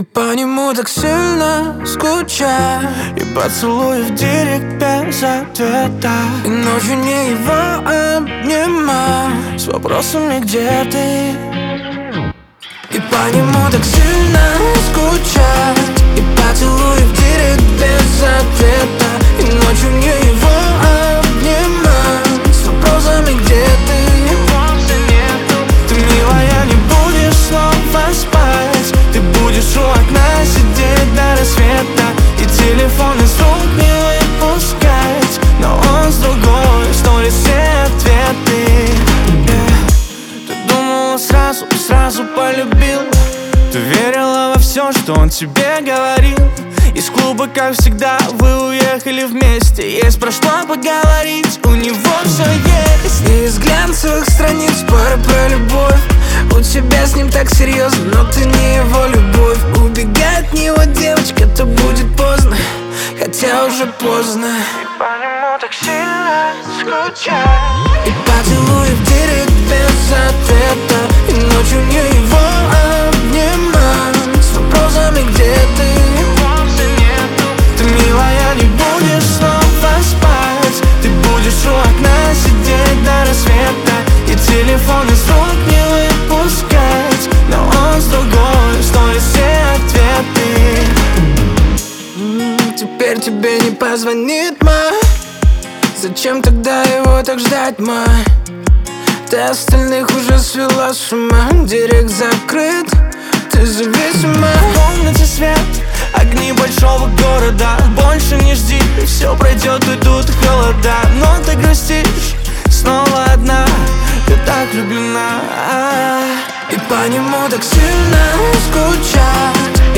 по нему так сильно скучаю, и поцелуй в директ без ответа, и ночью не его обнимаю с вопросами, где ты. И по нему так сильно скучаю, и поцелуй в директ без ответа, и ночью не его обнимаю с вопросами, где ты. Ты, милая, не будешь снова спать, ты будешь у окна сидеть до рассвета и телефон из рук не выпускать, но он с другой, сторис все ответы. Ты думала сразу полюбил, ты верила во все, что он тебе говорил. Из клуба, как всегда, вы уехали вместе, есть про что поговорить, у него все есть. И из глянцевых страниц пара про любовь, у тебя с ним так серьезно, но ты не его любовь. Убегай от него, девочка, то будет поздно, хотя уже поздно. И по нему так сильно скучаю, и поцелуй в директ без ответа, и ночью не его обнимаю с вопросами, где ты. Ты, милая, не будешь снова спать, ты будешь у окна сидеть до рассвета и телефон из рук не выпускать, но он с другой, сторис все ответы. Теперь тебе не позвонит, ма. Зачем тогда его так ждать, ма? Ты остальных уже свела с ума. Директ закрыт, ты зависима. В комнате свет, огни большого города, больше не жди, все пройдет, уйдут холода. Но ты грустишь, снова одна, ты так влюблена. И по нему так сильно скучать,